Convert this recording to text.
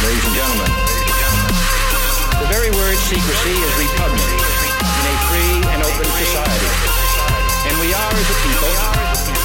ladies and gentlemen. The very word secrecy is repugnant in a free and open society. And we are, as a people,